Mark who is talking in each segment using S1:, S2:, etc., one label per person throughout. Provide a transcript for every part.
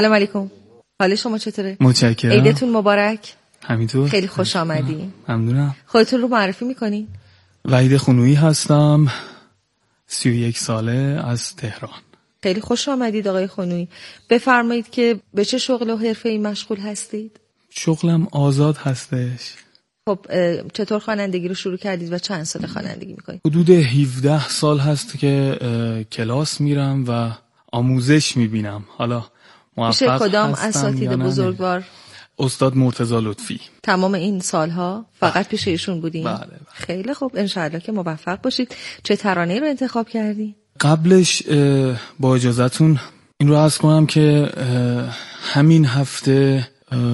S1: سلام علیکم. حال شما چطوره؟
S2: متشکرم.
S1: عیدتون مبارک.
S2: همینطور.
S1: خیلی خوش آمدین.
S2: ممنونم.
S1: خودتون رو معرفی میکنین؟
S2: وحید خونویی هستم، 31 ساله، از تهران.
S1: خیلی خوش آمدید آقای خونویی. بفرمایید که به چه شغل و حرفه‌ای مشغول هستید؟
S2: شغلم آزاد هستش.
S1: خب چطور خوانندگی رو شروع کردید و چند سال خوانندگی میکنید؟
S2: حدود 17 سال هست که کلاس میرم و آموزش میبینم. حالا موفق
S1: کدام
S2: هستم
S1: اساتید
S2: یا نه؟
S1: بزرگوار؟
S2: استاد مرتضی لطفی.
S1: تمام این سالها فقط پیش ایشون بودین؟
S2: بله.
S1: خیلی خوب، انشاءالله که موفق باشید. چه ترانه‌ای رو انتخاب کردی؟
S2: قبلش با اجازهتون این رو عرض کنم که همین هفته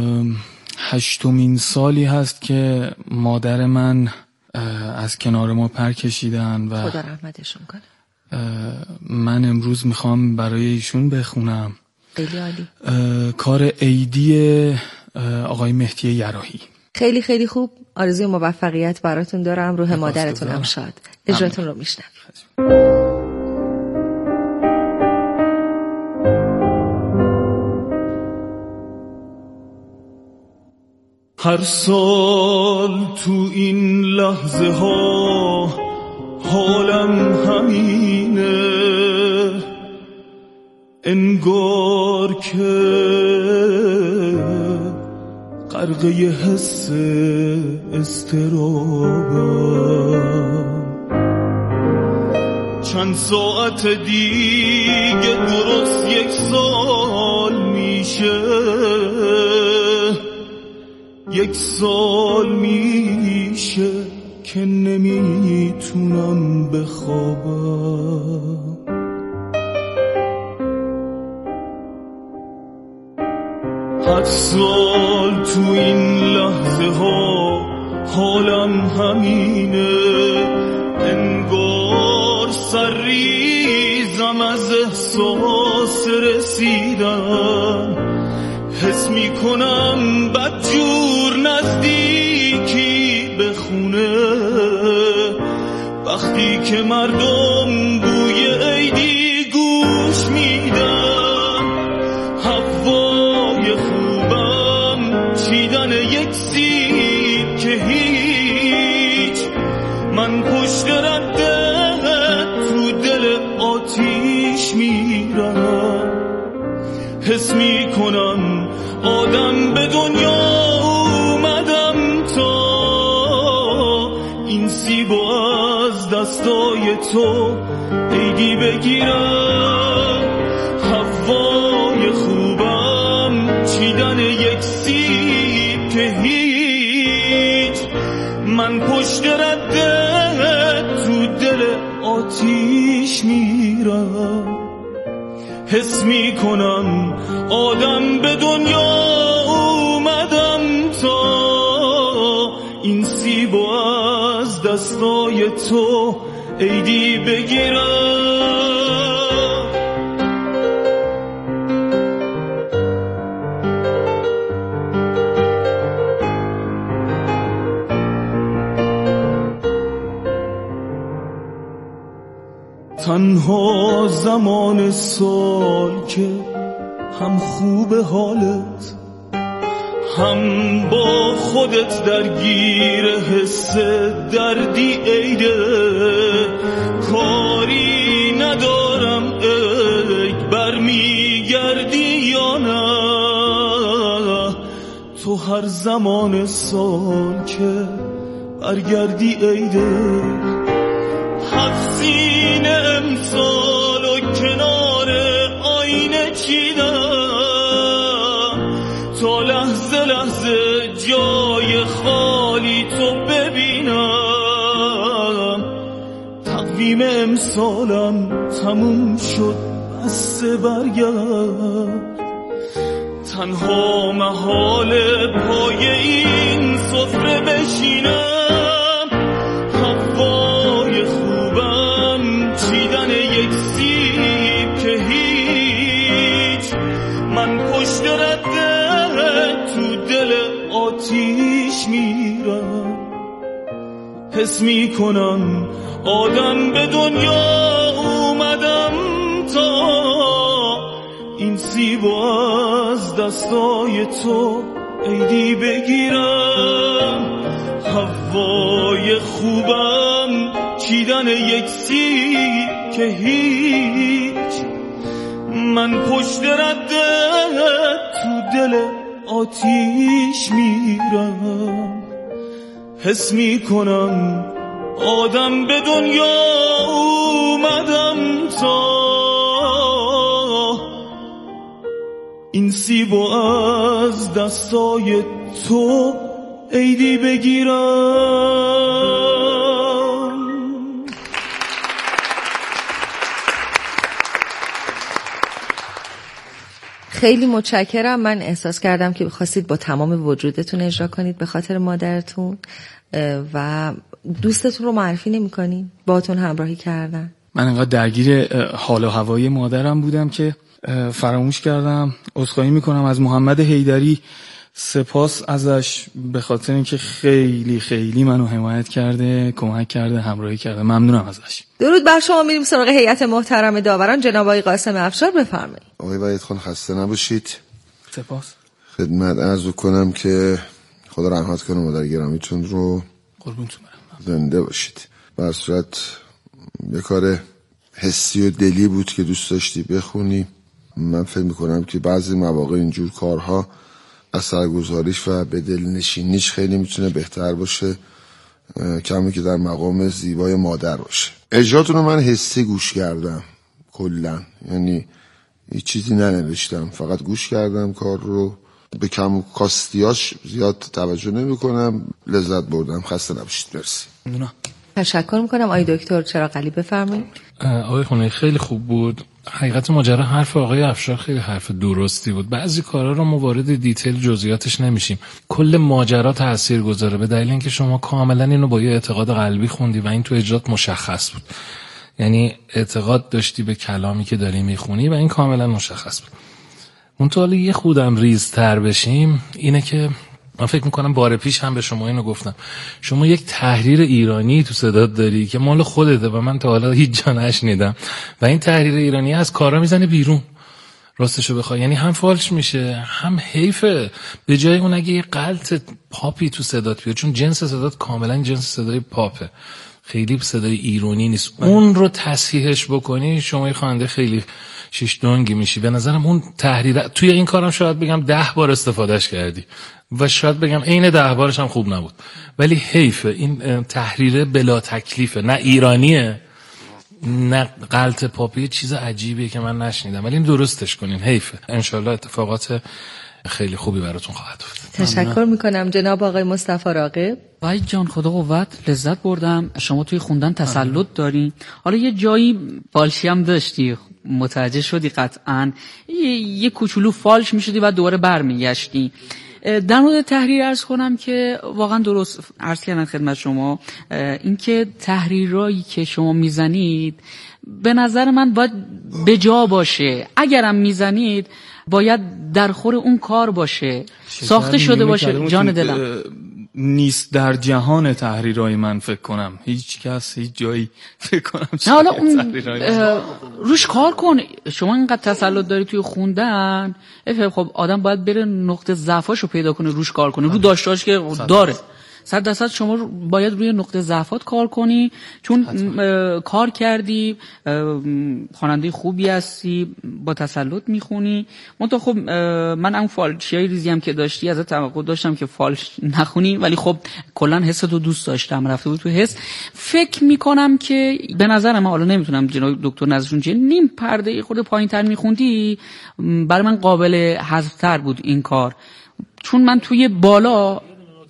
S2: 8مین سالی هست که مادر من از کنار ما پر کشیدن و
S1: خدا رحمتشون کنه.
S2: من امروز میخوام برای ایشون بخونم.
S1: خیلی عالی.
S2: کار عیدی آقای مهدی یراحی.
S1: خیلی خیلی خوب. آرزوی موفقیت براتون دارم. روح مادرتون هم شاد. اجراتون رو میشنویم.
S3: هر سال تو این لحظه ها حالم همینه، انگار که غرقه حس اضطرابم. چند ساعت دیگه درست 1 سال میشه، 1 سال میشه که نمیتونم بخوابم. هر سال تو این لحظه ها حالم همینه، انگار سرریزم از احساس رسیدن. حس میکنم بدجور نزدیکی به خونه، وقتی که مردم بوی عیدی گوش میدن. هوای خوبم چیدن 1 سیب که هیچ، من پشت ردت تو دل آتیش میرم. حس میکنم آدم به دنیا اومدم تا این سیبو از دستای تو عیدی بگیرم. هوای خوبم چیدن 1 سیب که هیچ، من پشت ردت تو دل آتیش میرم. حس میکنم آدم به دنیا اومدم تا این سیبو از دستای تو عیدی بگیرم. تنها زمان سال که هم خوب حالت، هم با خودت درگیر حس دردی عیده. کاری ندارم عید برمیگردی یا نه، تو هر زمان سال که برگردی عیده. حفظین امسال و کنار آینه چیدم تا لحظه لحظه جای خالی تو ببینم. تقویم امسالم تموم شد، بس برگرد. تنها محال پای این سفره بشینم. هوای خوبم چیدن 1 سیب که هیچ، من پشت ردت تو دل آتیش میرم. حس میکنم آدم به دنیا اومدم تا این سیبو از دستای تو عیدی بگیرم، هوای خوبم چیدن یک سیب که هیچ، من پشت ردت تو دل آتیش میرم، حس میکنم آدم به دنیا اومدم تا این سیبو از دستای تو عیدی بگیرم.
S1: خیلی متشکرم. من احساس کردم که خواستید با تمام وجودتون اجرا کنید به خاطر مادرتون و دوستتون رو معرفی نمی‌کنین، باهاتون همراهی کردن.
S2: من انقدر درگیر حال و هوای مادرم بودم که فراموش کردم. عذرخواهی میکنم از محمد حیدری، سپاس ازش به خاطر اینکه خیلی خیلی منو حمایت کرده، کمک کرده، همراهی کرده. ممنونم ازش.
S1: درود بر شما. میریم سراغ هیئت محترم داوران. جناب آقای قاسم افشار بفرمایید.
S4: آقای وحید خان خسته نباشید.
S2: سپاس.
S4: خدمت عرض کنم که خدا رحمت کنه مادر گرامیتون رو.
S2: قربونتون برم.
S4: زنده باشید. به صورت یه کار حسی و دلی بود که دوست داشتی بخونی. من فکر میکنم که بعضی مواقع اینجور کارها اثرگذاریش و به دل نشینیش خیلی میتونه بهتر باشه، کمی که در مقام زیبای مادر باشه. اجراتون رو من حسی گوش کردم کلن، یعنی هیچ چیزی ننوشتم، فقط گوش کردم کار رو. به کم و کاستیاش زیاد توجه نمی کنم. لذت بردم. خسته نباشید. مرسی.
S2: ممنونم.
S1: تشکر میکنم. آقای دکتر چراغ علی بفرمایید.
S5: آقای خونه خیلی خوب بود. حقیقت ماجرا حرف آقای افشار خیلی حرف درستی بود. بعضی کارا رو ما وارد دیتیل جزئیاتش نمیشیم. کل ماجرا تاثیر گذاره به دلیل اینکه شما کاملا اینو با یه اعتقاد قلبی خوندی و این تو اجرات مشخص بود. یعنی اعتقاد داشتی به کلامی که داری میخونی و این کاملا مشخص بود. اون تو حالا یه خودم ریزتر بشیم اینه که من فکر میکنم بار پیش هم به شما اینو گفتم، شما یک تحریر ایرانی تو صدات داری که مال خودته و من تا حالا هیچ جا نشنیدم و این تحریر ایرانی از کارا میزنه بیرون. راستشو بخوای یعنی هم فالش میشه هم حیفه. به جای اون اگه یه غلط پاپی تو صدات بیاد، چون جنس صدات کاملا جنس صدای پاپه، خیلی صدای ایرانی نیست، اون رو تصحیحش بکنی شما یه خواننده خیلی شیش دونگی میشی. به نظرم اون تحریر توی این کارم شاید بگم 10 بار استفادهش کردی و شاید بگم عین 10 بارش هم خوب نبود، ولی حیفه. این تحریر بلا تکلیفه، نه ایرانیه نه غلط پاپی، چیز عجیبیه که من نشنیدم، ولی این درستش کنین. حیفه. انشالله اتفاقات خیلی خوبی براتون خواهد افتاد.
S1: تشکر میکنم. جناب آقای مصطفی راغب.
S6: وحید جان خدا قوت، لذت بردم. شما توی خوندن تسلط دارین. حالا یه جایی فالشی هم داشتی، متوجه شدی قطعاً، یه کوچولو فالش میشدی و دوباره برمیگشتی. در مورد تحریر عرض کنم که واقعا درست عرض کردن خدمت شما، اینکه تحریرایی که شما میزنید به نظر من باید به جا باشه. اگرم میزنید باید در خور اون کار باشه، ساخته شده باشه. جان دلم
S2: نیست در جهان تحریرهای من فکر کنم هیچ کس هیچ جایی فکر کنم
S6: نه. حالا اون روش کار کن. شما اینقدر تسلط داری توی خوندن، خب آدم باید بره نقطه ضعفاشو پیدا کنه، روش کار کنه، رو داشتاش که داره. 100% شما باید روی نقطه ضعفات کار کنی، چون کار کردی، خواننده خوبی هستی، با تسلط میخونی. منتها خب من اون فالشیای ریزی هم که داشتی ازت توقع داشتم که فالش نخونی، ولی خب کلا حستو دوست داشتم، رفته بود تو حس. فکر میکنم که به نظر من، حالا نمیتونم جناب دکتر نظرشون چیه، نیم پرده خود پایین‌تر میخوندی برای من قابل حذفتر بود این کار، چون من توی بالا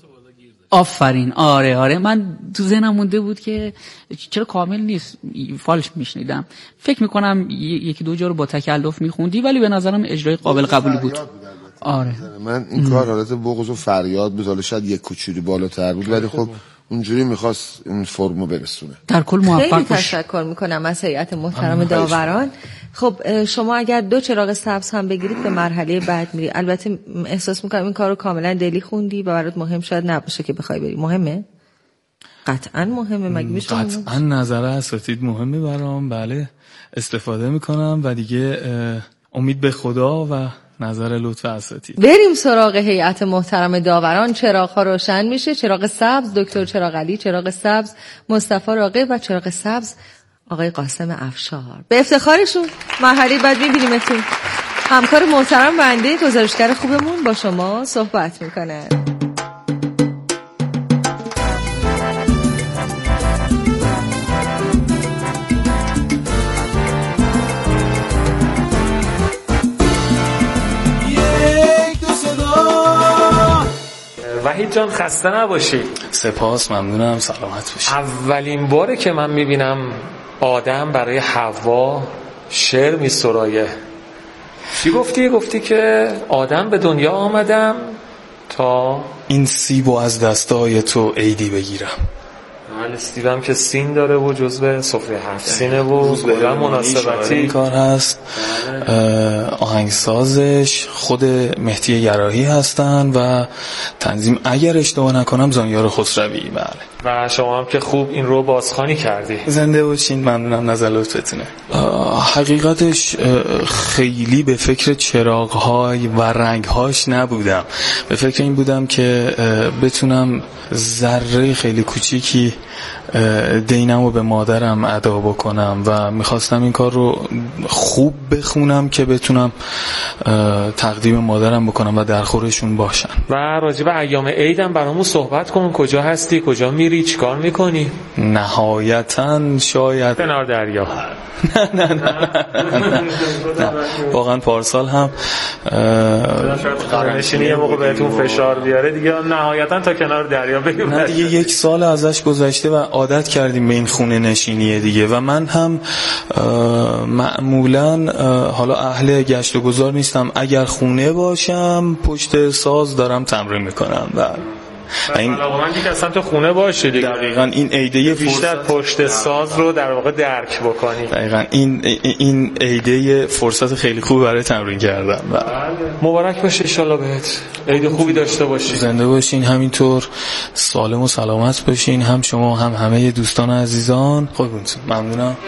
S6: آفرین آره من تو ذهنم مونده بود که چرا کامل نیست، فالش میشنیدم. فکر میکنم یکی دو جا رو با تکلف میخوندی، ولی به نظرم اجرای قابل قبولی بود. آره
S4: من این کار حالت بغض و فریاد بود، حالا شاید یک کوچولی بالاتر بود، ولی خب اونجوری میخواست اون فرمو برسونه.
S6: در کل موفق
S1: خیلی
S6: باش.
S1: تشکر میکنم از هیئت محترم داوران. خب شما اگر 2 چراغ سبز هم بگیرید به مرحله بعد میری. البته احساس میکنم این کارو کاملا دلی خوندی و برات مهم شاید نباشه که بخوای بری. مهمه؟ قطعا مهمه. مگه میشه؟
S2: قطعا نظر اساتید مهمه برام. بله استفاده میکنم و دیگه امید به خدا و نظر لطف اساتید.
S1: بریم سراغ هیئت محترم داوران. چراغ‌ها روشن میشه. چراغ سبز دکتر چراغ علی، چراغ سبز مصطفی راغب و چراغ سبز آقای قاسم افشار. به افتخارشون مرحله بعد می‌بینیمتون. همکار محترم بنده گزارشگر خوبمون با شما صحبت میکنه.
S7: وحید جان خسته نباشی.
S2: سپاس، ممنونم، سلامت باشی.
S7: اولین باره که من میبینم آدم برای حوا شعر میسرایه. چی گفتی؟ گفتی که آدم به دنیا آمدم تا
S2: این سیبو از دستای تو عیدی بگیرم.
S7: سیبم که سین داره و جزو سفره 7 سینه و کلا مناسبتی
S2: این کار هست. آهنگسازش خود مهدی یراحی هستن و تنظیم اگر اشتباه نکنم زانیار خسروی. بله.
S7: و شما هم که خوب این رو بازخوانی کردی.
S2: زنده باشین، ممنونم، نظر لطفتونه. حقیقتش خیلی به فکر چراغ‌های و رنگ‌هاش نبودم. به فکر این بودم که بتونم ذره خیلی کوچیکی دینمو به مادرم ادا بکنم و میخواستم این کار رو خوب بخونم که بتونم تقدیم مادرم بکنم و در خورشون باشن.
S7: و راجع به ایام عیدم برامون صحبت کن. کجا هستی؟ کجا میری؟ چیکار میکنی؟
S2: نهایتاً شاید
S7: کنار دریا.
S2: نه واقعا پارسال هم
S7: قرنشینی یه موقع بهتون فشار بیاره دیگه نهایتاً تا کنار دریا بریم.
S2: نه دیگه 1 سال ازش گذشته و عادت کردیم به این خونه نشینیه دیگه و من هم معمولاً حالا اهل گشت و گذار نیستم. اگر خونه باشم پشت ساز دارم تمرین میکنم و
S7: این علاقه‌مندی که اصلا تو خونه باشی دیگه.
S2: دقیقاً این ایده
S7: بیشتر پشت ساز رو در واقع درک بکنی.
S2: دقیقاً این ایده فرصت خیلی خوب برای تمرین کردن.
S7: مبارک باشه ان شاءالله بهت. عید خوبی داشته باشی.
S2: زنده باشین، همینطور سالم و سلامت باشین، هم شما هم همه دوستان عزیزان. خودتون ممنونم.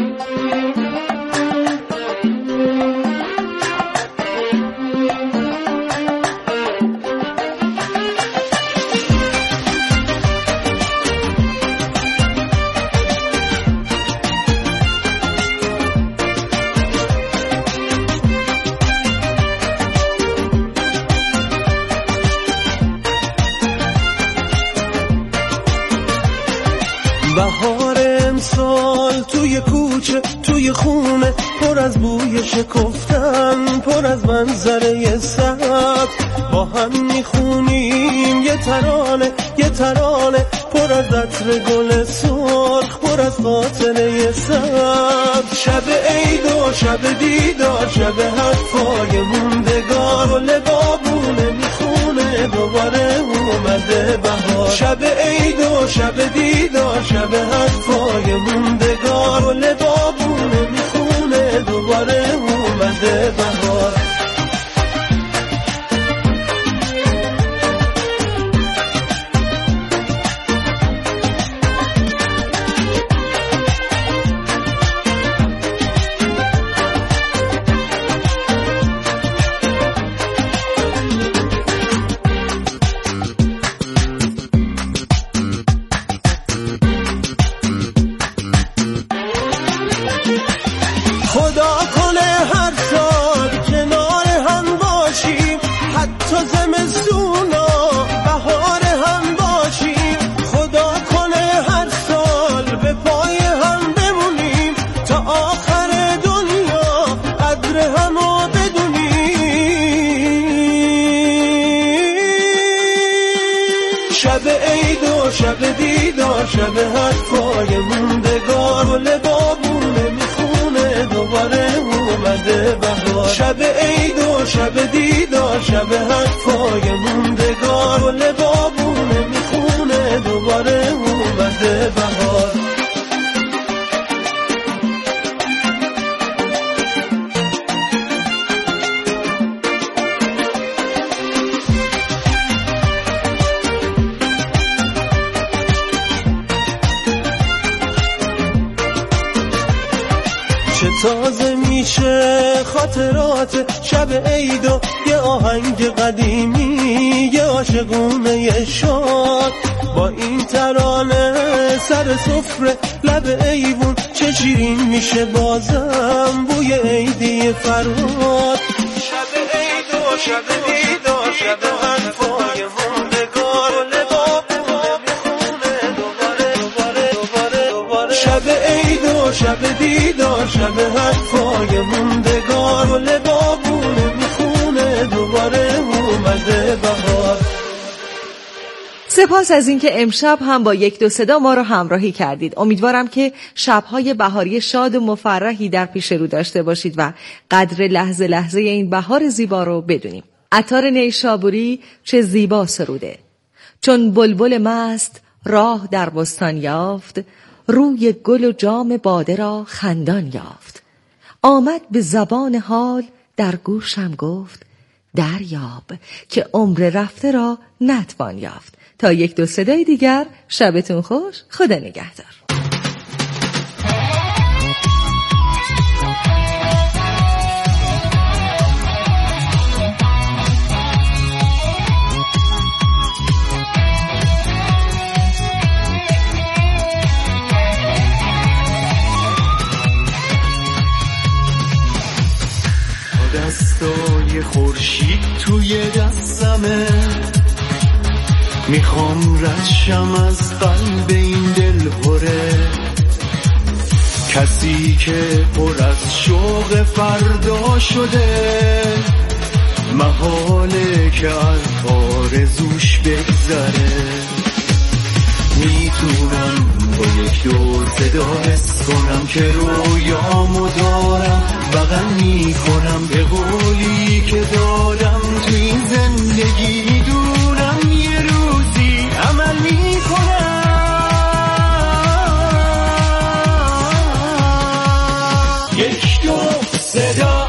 S3: بهار امسال توی کوچه توی خونه پر از بوی شکفتن، پر از منظره سبز، با هم میخونیم یه ترانه پر از عطر گل سرخ، پر از خاطره سبز. شب عید و شب دیدار، شب حرفای موندگار، گل بابونه میخونه دوباره اومده بهار. شب عید و شب دیدار، شب حرفای موندگار، گل بابونه میخونه دوباره اومده بهار. خدا کنه هر سال کنار هم باشیم، حتی زمستونا بهار هم باشیم. خدا کنه هر سال به پای هم بمونیم، تا آخر دنیا قدر همو بدونیم. شب عید و شب دیدار، شب حرفای موندگار، گل بابونه میخونه دوباره اومده بهار. شب عید و شب دیدار، شب حرفای موندگار، گل بابونه میخونه دوباره اومده بهار. چه تازه میشه خاطرات شب عید و یه آهنگ قدیمی، یه عاشقونه شاد با این ترانه سر سفره لب ایوون، چه شیرین میشه بازم بوی عیدی فرهاد. شب عید و شب عید و شب حرفای موندگار، شب عید و شب دید و شب حرفای موندگار، گل بابونه میخونه دوباره اومده بهار.
S1: سپاس از اینکه امشب هم با یک دو صدا ما رو همراهی کردید. امیدوارم که شبهای بهاری شاد و مفرحی در پیش رو داشته باشید و قدر لحظه لحظه این بهار زیبا رو بدونیم. عطار نیشابوری چه زیبا سروده: چون بلبل مست راه در بستان یافت، روی گل و جام باده را خندان یافت. آمد به زبان حال در گوشم گفت، دریاب که عمر رفته را نتوان یافت. تا یک دو صدای دیگر، شبتون خوش، خدا نگهدار.
S3: دستای خورشید توی دستمه، میخوام ردشم از قلب این دل پره، کسی که پر از شوق فردا شده، محاله که از آرزوش بگذره. میتونم با یک دور صدا حس کنم که رویامو دارم، بغل میکنم به قولی که دارم تو این زندگی، دونم یه روزی عمل میکنم. یک دو صدا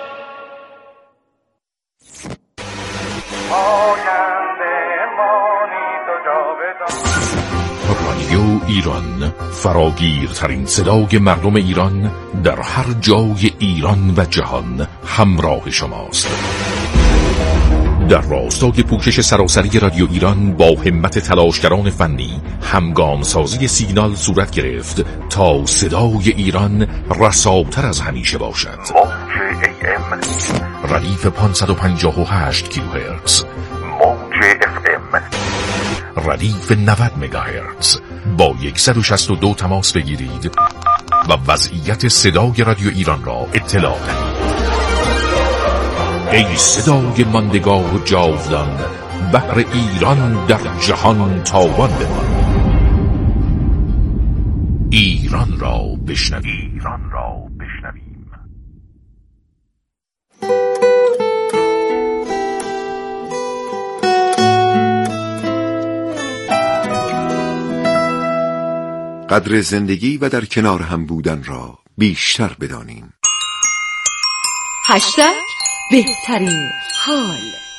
S8: رادیو ایران، فراگیرترین صدای مردم ایران در هر جای ایران و جهان همراه شماست. در راستای پوشش سراسری رادیو ایران با همت تلاشگران فنی همگام سازی سیگنال صورت گرفت تا صدای ایران رساتر از همیشه باشد. موج AM ردیف 558 کیلوهرتز، موج FM ردیف 90 مگاهرتز. با 162 تماس بگیرید و وضعیت صدای رادیو ایران را اطلاع دهید. ای صدای ماندگار و جاودان، بحر ایران در جهان تاوان بمان. ایران را بشنویم.
S9: قدر زندگی و در کنار هم بودن را بیشتر بدانیم.
S1: هشتگ بهترین حال.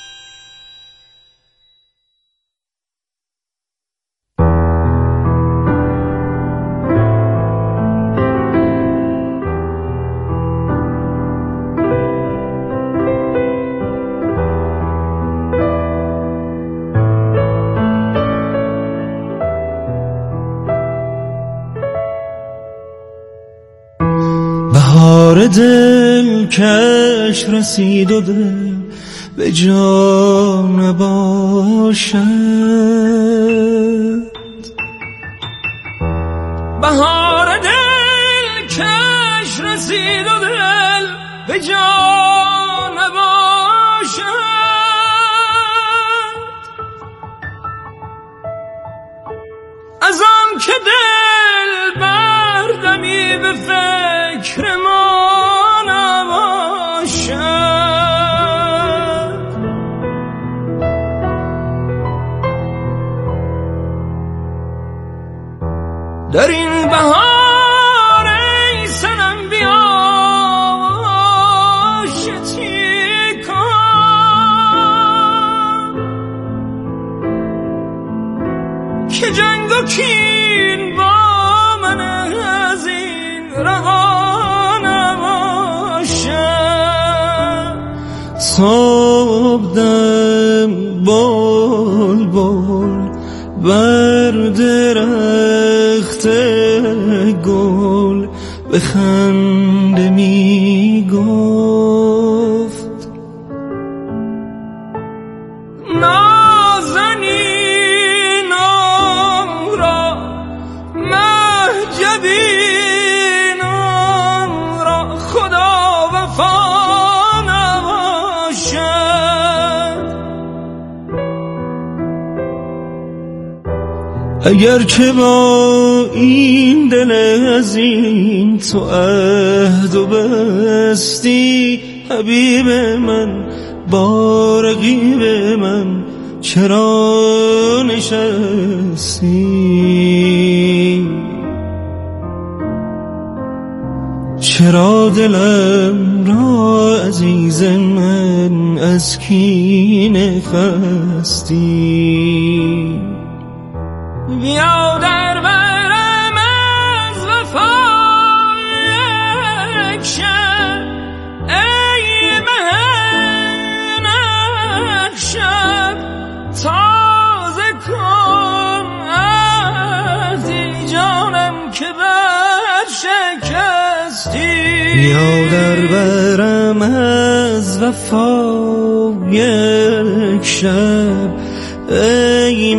S3: بهار دل کش رسید و دل به جا نباشد، بهار دل کش رسید و دل به جا نباشد، ازم که دل بردمی به فکر ما نباشد، در این بهار ای سنم بیا شتی کن که جنگ و کین با من از این رها نباشد. شدم بلبل بر درخت گل به خنده می گفت نازنینم را مهجبینم را خدا وفا نباشد اگر که با این دل عظیم تو عهد و بستی حبیب من با رقیب من چرا نشستی چرا دلم را عزیز من از کینه خستی بیا در برم از وفا یک شب ای مهن شب تازه کن عهدی جانم که بر شکستی بیا در برم از وفا یک شب ای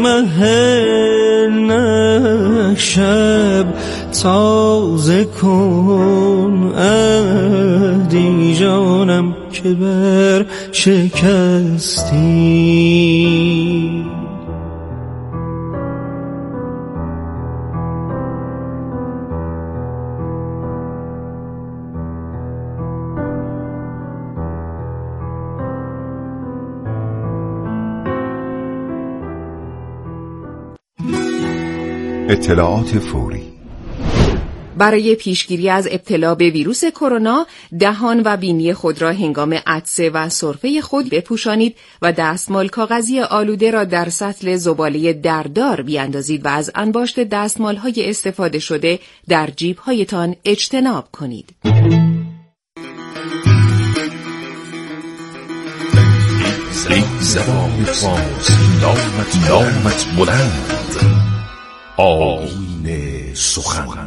S3: مهن شب تازه کن عهدی جانم که بر شکستی
S9: اطلاعات فوری.
S10: برای پیشگیری از ابتلا به ویروس کرونا، دهان و بینی خود را هنگام عطسه و سرفه خود بپوشانید و دستمال کاغذی آلوده را در سطل زباله دردار بیاندازید و از انباشت دستمال‌های استفاده شده در جیب‌هایتان اجتناب کنید.
S8: زبان فارسی نامت بلند، آیین سخن.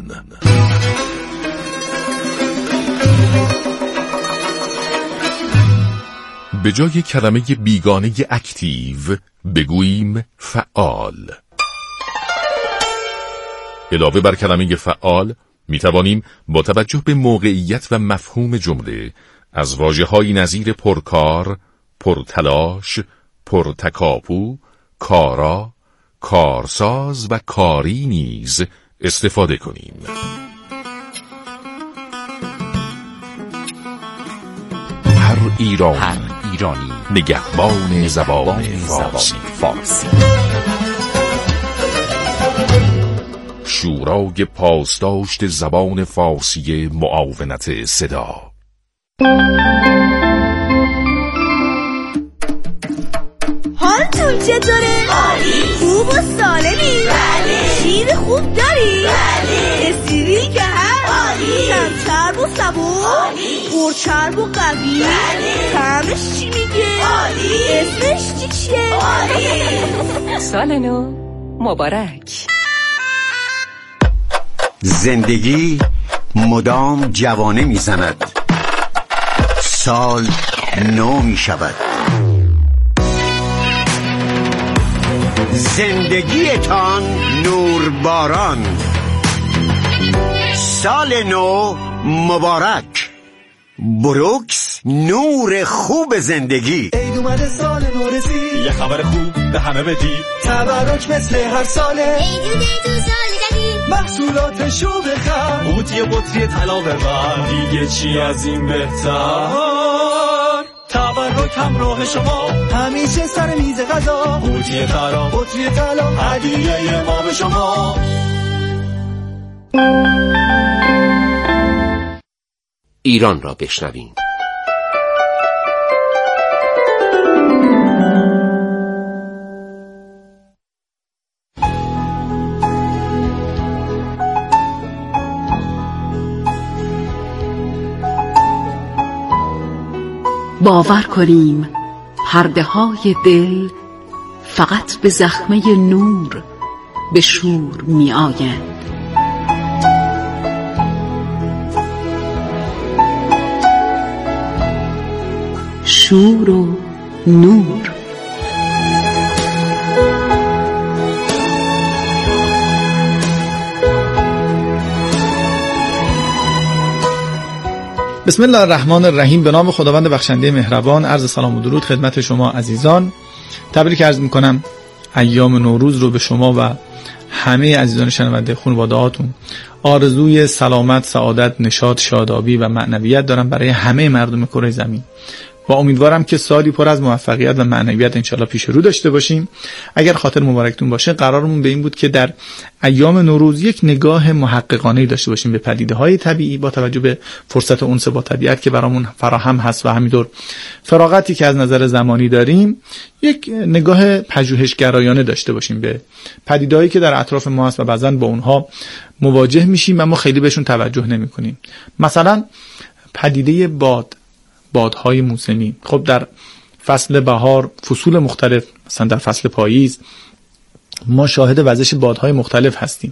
S8: به جای کلمه بیگانه اکتیو بگوییم فعال. علاوه بر کلمه فعال می توانیم با توجه به موقعیت و مفهوم جمله از واژه‌های نظیر پرکار، پرتلاش، پرتکاپو، کارا، کارساز و کاری نیز استفاده کنیم. هر ایرانی نگهبان زبان فارسی. شورای پاسداشت زبان فارسی معاونت صدا.
S11: حالتون چطوره؟ عالی. خوب و سالمی؟ بله. شیر خوب داری؟ بله. استریل که هست؟ عالی. کم چرب و صبور؟ عالی. پرچرب و قوی؟ بله. طعمش چی میگه؟ عالی. اسمش چیه؟ عالی.
S10: سال نو مبارک.
S12: زندگی مدام جوانه میزند، سال نو میشود. زندگیتان نورباران، سال نو مبارک. بروکس، نور خوب زندگی.
S3: عید اومده، سال نو رسید، یه خبر خوب به همه بدی. تبرک مثل هر ساله، عید تو سال جدید، محصولاتشو بخر، قوطی بطری طلا ببر، دیگه چی از این بهتر. تبرک همراه شما، همیشه سر میز غذا، قوطی طلا، بطری طلا، هدیه ما به شما.
S13: ایران را بشنویم.
S14: باور کنیم
S10: پرده های دل فقط به زخمه نور به شور می آیند. شور و نور.
S14: بسم الله الرحمن الرحیم. به نام خداوند بخشنده مهربان. عرض سلام و درود خدمت شما عزیزان. تبریک عرض میکنم ایام نوروز رو به شما و همه عزیزان شنونده خانواده‌هاتون. آرزوی سلامت، سعادت، نشاط، شادابی و معنویت دارم برای همه مردم کره زمین و امیدوارم که سالی پر از موفقیت و معنویت انشالله پیش رو داشته باشیم. اگر خاطر مبارکتون باشه، قرارمون به این بود که در ایام نوروز یک نگاه محققانه‌ای داشته باشیم به پدیده‌های طبیعی با توجه به فرصت انس با طبیعت که برامون فراهم هست و همینطور فراغتی که از نظر زمانی داریم، یک نگاه پژوهشگرایانه داشته باشیم به پدیده‌هایی که در اطراف ما هست و بعضاً با اونها مواجه میشیم اما خیلی بهشون توجه نمی‌کنیم. مثلا پدیده بادهای موسمی. خب در فصل بهار، فصول مختلف، مثلا در فصل پاییز ما شاهد وزش بادهای مختلف هستیم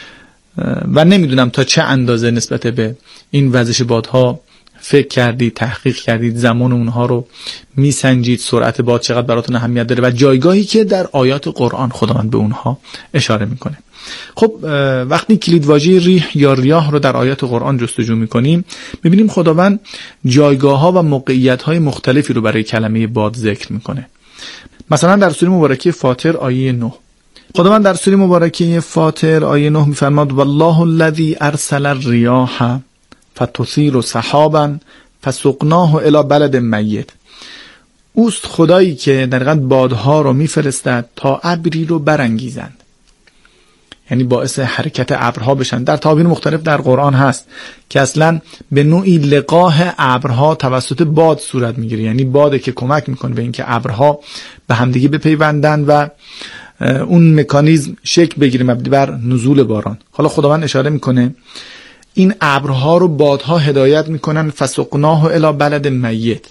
S14: و نمیدونم تا چه اندازه نسبت به این وزش بادها فکر کردید، تحقیق کردید، زمان اونها رو میسنجید، سرعت باد چقدر براتون اهمیت داره و جایگاهی که در آیات قرآن خداوند به اونها اشاره میکنه. خب وقتی کلیدواژه ریح یا ریاح رو در آیات قرآن جستجو میکنیم، میبینیم خداوند جایگاه‌ها و موقعیت‌های مختلفی رو برای کلمه باد ذکر میکنه. مثلا در سوره مبارکه فاطر آیه 9 خداوند در سوره مبارکه فاطر آیه 9 میفرماد والله الذی ارسل الریاح فتثیر سحابا فسقناه الی بلد میت. اوست خدایی که در حقیقت بادها رو میفرستد تا ابری رو برانگیزند، یعنی باعث حرکت ابرها بشن. در تعابیر مختلف در قرآن هست که اصلا به نوعی لقاح ابرها توسط باد صورت میگیره، یعنی باده که کمک میکنه به اینکه ابرها به همدیگه بپیوندن و اون مکانیزم شکل بگیره مبنی بر نزول باران. حالا خداوند اشاره میکنه این ابرها رو بادها هدایت میکنن فسقناه الی بلد میت،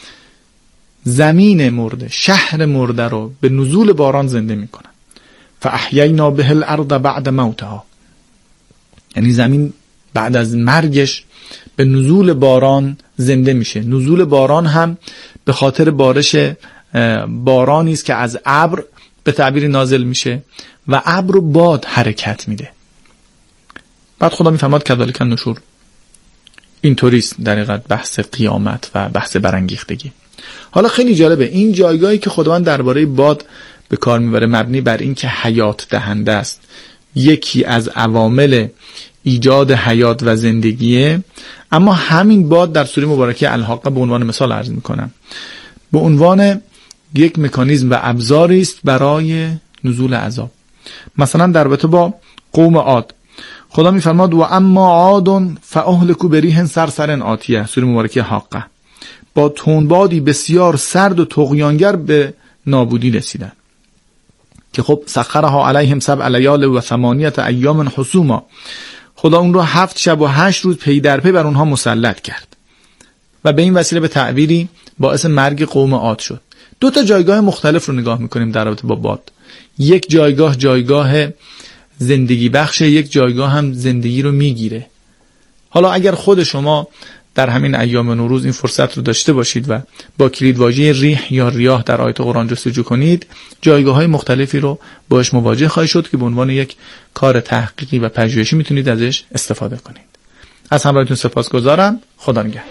S14: زمین مرده، شهر مرده رو به نزول باران زنده میکنن. فاحیینا به الارض بعد موتها، یعنی زمین بعد از مرگش به نزول باران زنده میشه. نزول باران هم به خاطر بارش بارانی است که از ابر به تعبیر نازل میشه و ابر و باد حرکت میده. بعد خدا میفرماد کذالک النشور. اینطوریست در حقیقت بحث قیامت و بحث برانگیختگی. حالا خیلی جالبه این جایگاهی که خداوند درباره باد به کار میبره مبنی بر این که حیات دهنده است، یکی از عوامل ایجاد حیات و زندگیه، اما همین باد در سوره مبارکه الحاقه به عنوان مثال عرض میکنم به عنوان یک مکانیزم و ابزاری است برای نزول عذاب. مثلا در رابطه با قوم عاد خدا میفرماد و اما عاد فاهلكوا بریح صرصر آتیه، سوره مبارکه حاقه، با تندبادی بسیار سرد و طغیانگر به نابودی رسیدن که خب سخرها علیهم 7 لیال و 8 ایام حسوما، خدا اون رو 7 شب و 8 روز پی در پی بر اونها مسلط کرد و به این وسیله به تعبیری باعث مرگ قوم عاد شد. دو تا جایگاه مختلف رو نگاه میکنیم در رابطه با باد. یک جایگاه زندگی بخشه، یک جایگاه هم زندگی رو میگیره. حالا اگر خود شما در همین ایام نوروز این فرصت رو داشته باشید و با کلیدواژه ریح یا ریاح در آیات قرآن جستجو کنید، جایگاه‌های مختلفی رو باهاش مواجه خواهید شد که به عنوان یک کار تحقیقی و پژوهشی میتونید ازش استفاده کنید. از همراهیتون سپاسگزارم. خدا نگهدار.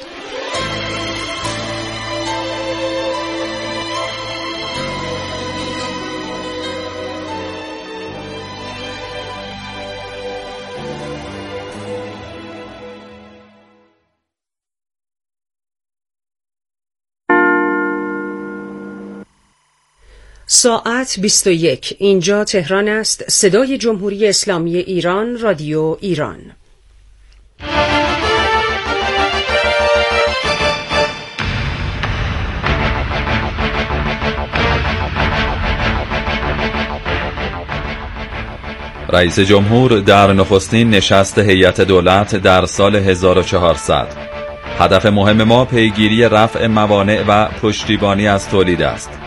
S15: ساعت 21. اینجا تهران است. صدای جمهوری اسلامی ایران، رادیو ایران.
S16: رئیس جمهور در نخستین نشست هیئت دولت در سال 1400 هدف مهم ما پیگیری رفع موانع و پشتیبانی از تولید است.